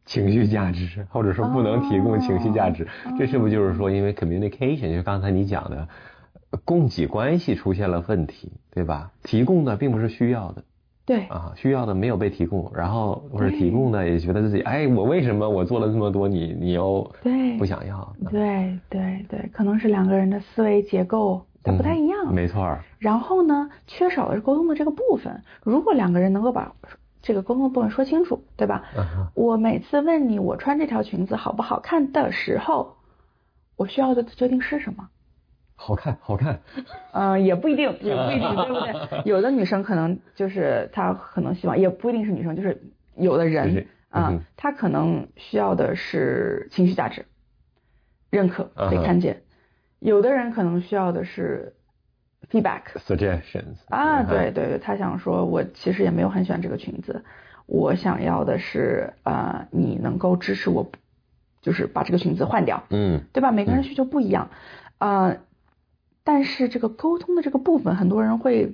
情绪价值，或者说不能提供情绪价值，这是不是就是说因为 communication 就是刚才你讲的供给关系出现了问题，对吧？提供的并不是需要的。 对需要的没有被提供，然后或者提供的也觉得自己我为什么我做了这么多，你又不想要？ 对，可能是两个人的思维结构它不太一样， 没错。 然后呢，缺少的是沟通的这个部分。如果两个人能够把这个沟通的部分说清楚，对吧？我每次问你我穿这条裙子好不好看的时候，我需要的究竟是什么？ 好看。 也不一定，对不对？有的女生可能就是她可能希望，也不一定是女生，就是有的人她可能需要的是情绪价值、认可、被看见。有的人可能需要的是 feedback、suggestions。 对，她想说，我其实也没有很喜欢这个裙子，我想要的是你能够支持我，就是把这个裙子换掉，对吧？每个人需求不一样，但是这个沟通的这个部分，很多人会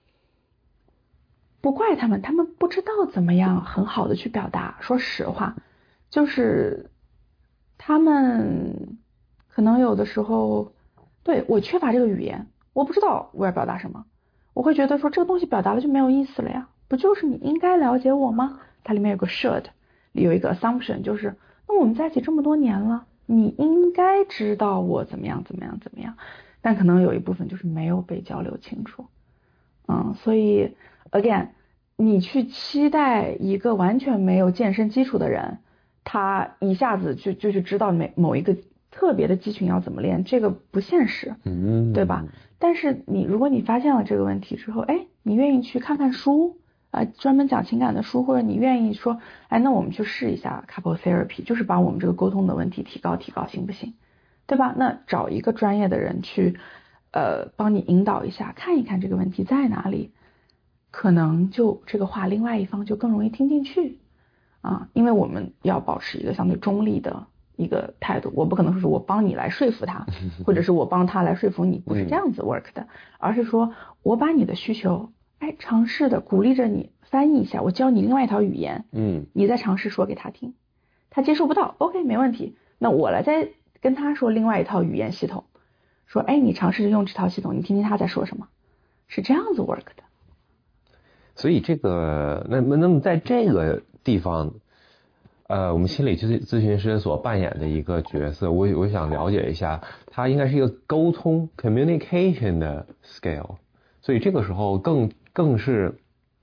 不怪他们不知道怎么样很好的去表达。说实话，就是他们可能有的时候，对，我缺乏这个语言，我不知道我要表达什么，我会觉得说这个东西表达了就没有意思了呀，不就是你应该了解我吗？它里面有个 should， 有一个 assumption， 就是那我们在一起这么多年了，你应该知道我怎么样，但可能有一部分就是没有被交流清楚。所以 again， 你去期待一个完全没有健身基础的人，他一下子就去知道某一个特别的肌群要怎么练，这个不现实，对吧？但是如果你发现了这个问题之后，你愿意去看看书专门讲情感的书，或者你愿意说那我们去试一下 couple therapy， 就是把我们这个沟通的问题提高，行不行？对吧？那找一个专业的人去帮你引导一下，看一看这个问题在哪里，可能就这个话另外一方就更容易听进去因为我们要保持一个相对中立的一个态度，我不可能说是我帮你来说服他，或者是我帮他来说服你，不是这样子 work 的，而是说我把你的需求尝试的鼓励着你翻译一下，我教你另外一套语言，你再尝试说给他听，他接受不到 OK 没问题，那我来再跟他说另外一套语言系统，说你尝试着用这套系统，你听听他在说什么，是这样子 work 的。 所以这个那么在这个地方我们心理咨询师所扮演的一个角色，我想了解一下，它应该是一个沟通 communication 的 skill， 所以这个时候更是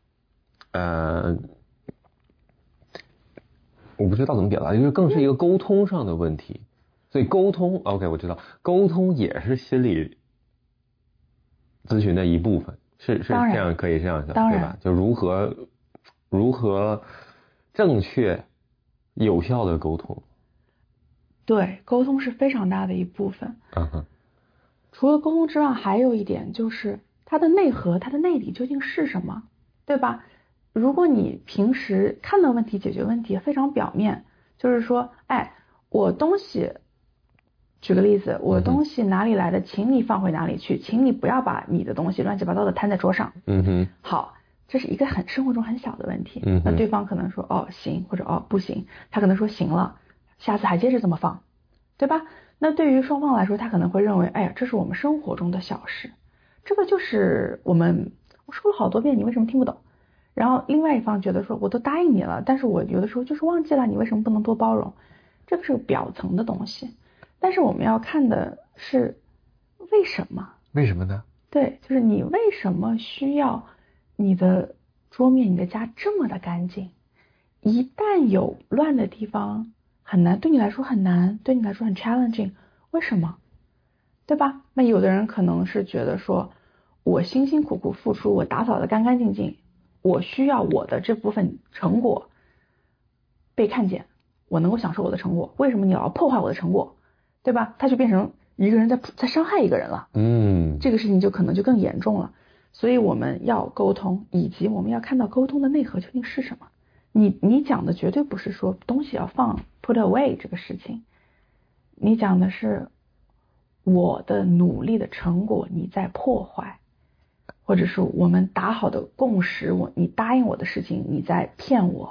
我不知道怎么表达，就是更是一个沟通上的问题。所以沟通 OK 我知道，沟通也是心理咨询的一部分，是这样，可以这样想，对吧？就如何正确有效的沟通。 对，沟通是非常大的一部分。除了沟通之外，还有一点就是它的内核，它的内里究竟是什么，对吧？如果你平时看到问题解决问题非常表面，就是说我东西，举个例子，我东西哪里来的，请你放回哪里去，请你不要把你的东西乱七八糟的摊在桌上。好，这是一个生活中很小的问题。那对方可能说行，或者不行，他可能说行了，下次还接着这么放，对吧？那对于双方来说，他可能会认为这是我们生活中的小事，这个就是我说了好多遍，你为什么听不懂？然后另外一方觉得说我都答应你了，但是我有的时候就是忘记了，你为什么不能多包容？这个是个表层的东西，但是我们要看的是为什么？ 为什么呢？ 对，就是你为什么需要你的桌面、你的家这么的干净？一旦有乱的地方，很难，对你来说很难，对你来说很 challenging， 为什么？对吧？那有的人可能是觉得说，我辛辛苦苦付出，我打扫的干干净净，我需要我的这部分成果被看见，我能够享受我的成果，为什么你要破坏我的成果？对吧？他就变成一个人在伤害一个人了。这个事情就可能就更严重了。所以我们要沟通，以及我们要看到沟通的内核究竟是什么。你讲的绝对不是说东西要放 put away 这个事情，你讲的是我的努力的成果你在破坏，或者是我们打好的共识，你答应我的事情你在骗我，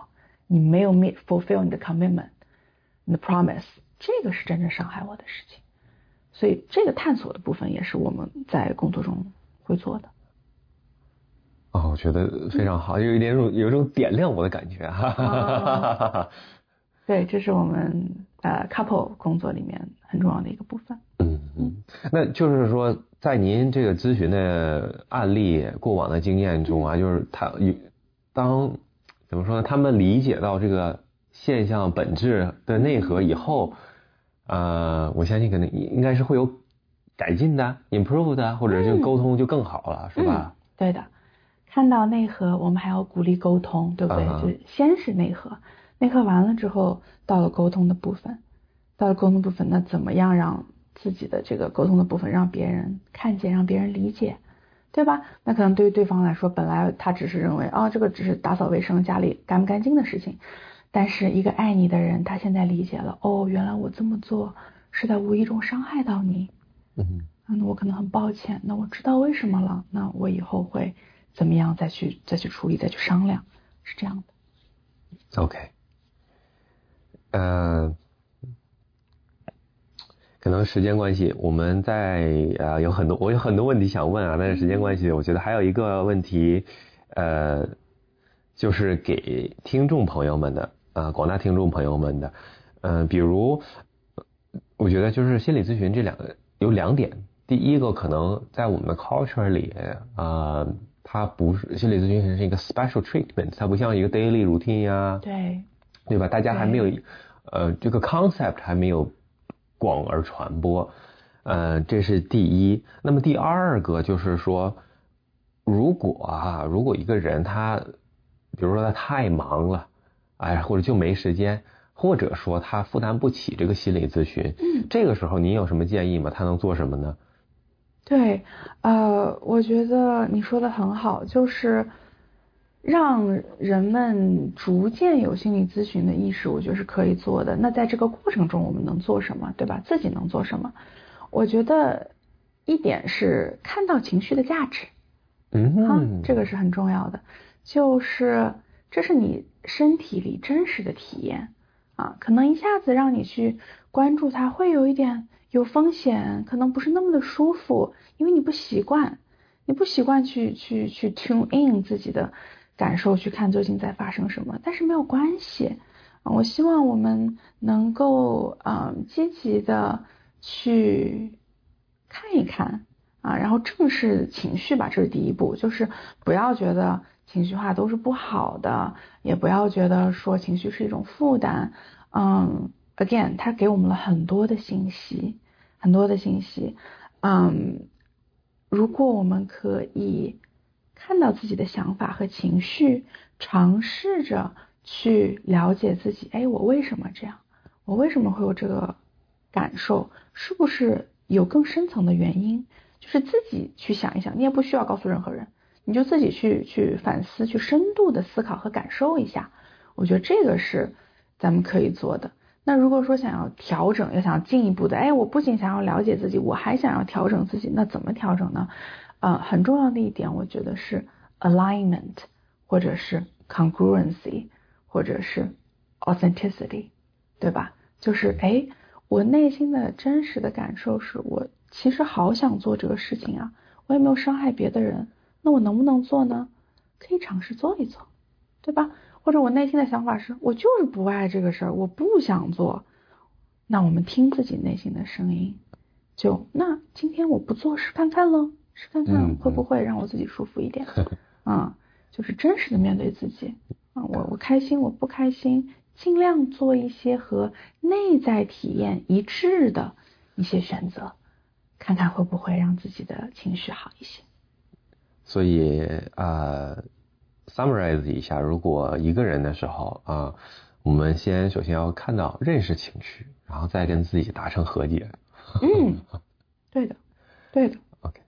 你没有fulfill 你的 commitment， 你的 promise， 这个是真正伤害我的事情。所以这个探索的部分也是我们在工作中会做的。 我觉得非常好，有一种点亮我的感觉对，这是我们couple 工作里面很重要的一个部分。 那就是说，在您这个咨询的案例过往的经验中啊，就是怎么说呢？他们理解到这个现象本质的内核以后，我相信可能应该是会有改进的 ，improve 的，或者就沟通就更好了，是吧？ 对的。看到内核，我们还要鼓励沟通，对不对？就先是内核，内核完了之后，到了沟通的部分，那怎么样让自己的这个沟通的部分让别人看见，让别人理解，对吧？那可能对于对方来说，本来他只是认为这个只是打扫卫生、家里干不干净的事情，但是一个爱你的人，他现在理解了，原来我这么做是在无意中伤害到你，那我可能很抱歉，那我知道为什么了，那我以后会怎么样再去处理，再去商量，是这样的。 OK， 可能时间关系，我们我有很多问题想问但是时间关系，我觉得还有一个问题，就是给听众朋友们的广大听众朋友们的，比如我觉得就是心理咨询有两点，第一个可能在我们的 culture 里它不是心理咨询是一个 special treatment， 它不像一个 daily routine 呀，对吧？大家还没有这个 concept 还没有广而传播，这是第一。那么第二个就是说，如果一个人他比如说他太忙了，或者就没时间，或者说他负担不起这个心理咨询，这个时候您有什么建议吗？他能做什么呢？ 对，我觉得你说的很好，就是让人们逐渐有心理咨询的意识，我觉得是可以做的。那在这个过程中我们能做什么，对吧？自己能做什么？我觉得一点是看到情绪的价值，这个是很重要的，就是这是你身体里真实的体验可能一下子让你去关注它会有一点有风险，可能不是那么的舒服，因为你不习惯去 tune in 自己的感受，去看究竟在发生什么。但是没有关系我希望我们能够积极的去看一看然后正视情绪吧，这是第一步，就是不要觉得情绪化都是不好的，也不要觉得说情绪是一种负担。again 它给我们了很多的信息，如果我们可以看到自己的想法和情绪，尝试着去了解自己，我为什么这样，我为什么会有这个感受，是不是有更深层的原因，就是自己去想一想，你也不需要告诉任何人，你就自己去反思，去深度的思考和感受一下，我觉得这个是咱们可以做的。那如果说想要调整，要想进一步的，我不仅想要了解自己，我还想要调整自己，那怎么调整呢？很重要的一点，我觉得是 alignment， 或者是 congruency， 或者是 authenticity， 对吧？就是我内心的真实的感受是我其实好想做这个事情我也没有伤害别的人，那我能不能做呢？可以尝试做一做，对吧？或者我内心的想法是我就是不爱这个事儿，我不想做，那我们听自己内心的声音，那今天我不做试看看会不会让我自己舒服一点就是真实的面对自己我开心我不开心，尽量做一些和内在体验一致的一些选择，看看会不会让自己的情绪好一些。 所以summarize 一下，如果一个人的时候我们首先要看到认识情绪，然后再跟自己达成和解。 对的 OK，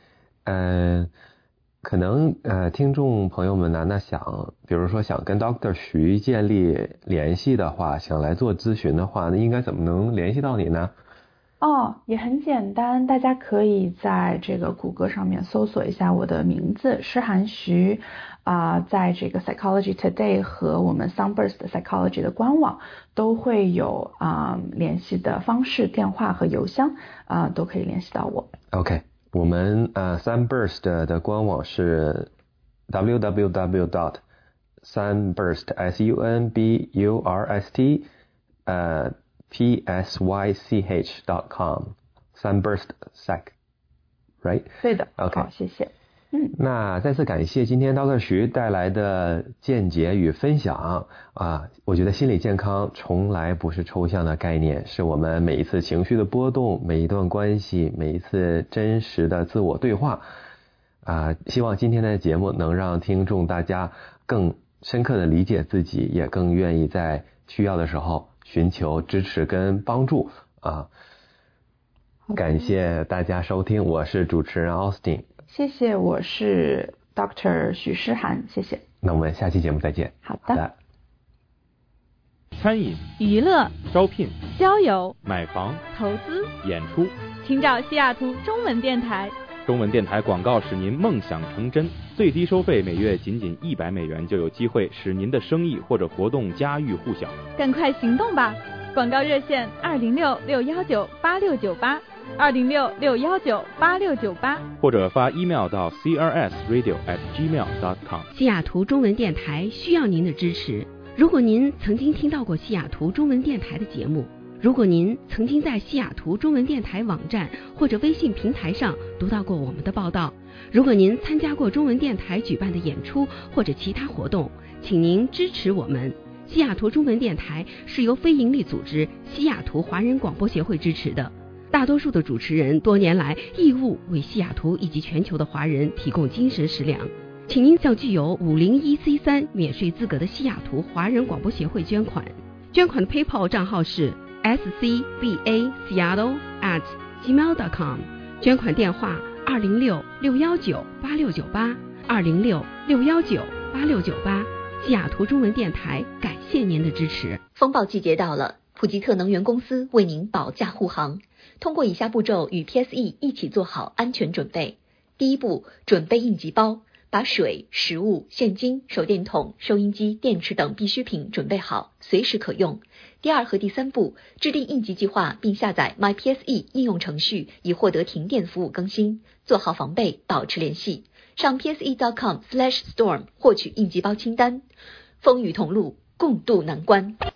可能听众朋友们那比如说想跟 Dr. 徐建立联系的话，想来做咨询的话，那应该怎么能联系到你呢？ 也很简单，大家可以在这个谷歌上面搜索一下我的名字诗涵徐在这个 Psychology Today 和我们 Sunburst Psychology 的官网都会有联系的方式，电话和邮箱都可以联系到我。 OK， 我们Sunburst 的官网是 www.sunburst Sunburst Psych right？ 对的。 OK， 好，谢谢。 那再次感谢今天 Dr. 徐带来的见解与分享我觉得心理健康从来不是抽象的概念，是我们每一次情绪的波动，每一段关系，每一次真实的自我对话希望今天的节目能让听众大家更深刻的理解自己，也更愿意在需要的时候寻求支持跟帮助感谢大家收听，我是主持人 Austin。 谢谢，我是 Dr. 许诗涵，谢谢。 那我们下期节目再见。 好的。 餐饮、 娱乐、 招聘、 交友、 买房、 投资、 演出， 请找西雅图中文电台。 中文电台广告使您梦想成真，最低收费每月仅$100就有机会使您的生意或者活动家喻户晓。 赶快行动吧！广告热线206-619-8698，206-619-8698， 或者发 email 到 crsradio@gmail.com。 西雅图中文电台需要您的支持。如果您曾经听到过西雅图中文电台的节目，如果您曾经在西雅图中文电台网站或者微信平台上读到过我们的报道，如果您参加过中文电台举办的演出或者其他活动，请您支持我们。西雅图中文电台是由非营利组织西雅图华人广播协会支持的，大多数的主持人多年来义务为西雅图以及全球的华人提供精神食粮，请您向具有501C3免税资格的西雅图华人广播协会捐款。捐款的 PayPal 账号是scbaseattle@gmail.com， 捐款电话206-619-8698 206-619-8698。西雅图中文电台感谢您的支持。 风暴季节到了，普吉特能源公司为您保驾护航，通过以下步骤与 PSE 一起做好安全准备。第一步，准备应急包，把水、食物、现金、手电筒、收音机、电池等必需品准备好，随时可用。第二和第三步，制定应急计划并下载 MyPSE 应用程序，以获得停电服务更新，做好防备，保持联系。上 pse.com/storm 获取应急包清单。风雨同路，共度难关。